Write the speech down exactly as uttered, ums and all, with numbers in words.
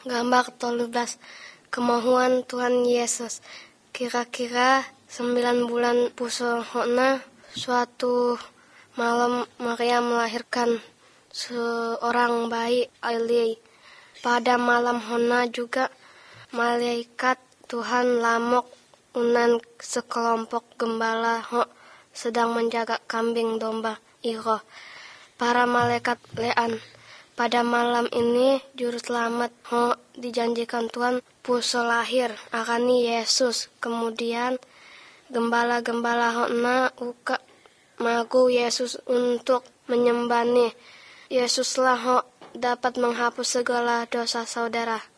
Gambar tolu belas. Kemahuan Tuhan Yesus. Kira-kira sembilan bulan puso hona suatu malam Maria melahirkan seorang bayi Eli. Pada malam hona juga malaikat Tuhan lamok unan sekelompok gembala ho sedang menjaga kambing domba iro. Para malaikat lean. Pada malam ini juru selamat ho dijanjikan Tuhan puso lahir akan Yesus. Kemudian gembala-gembala ho na uka magu Yesus untuk menyembah nih. Yesuslah ho dapat menghapus segala dosa saudara.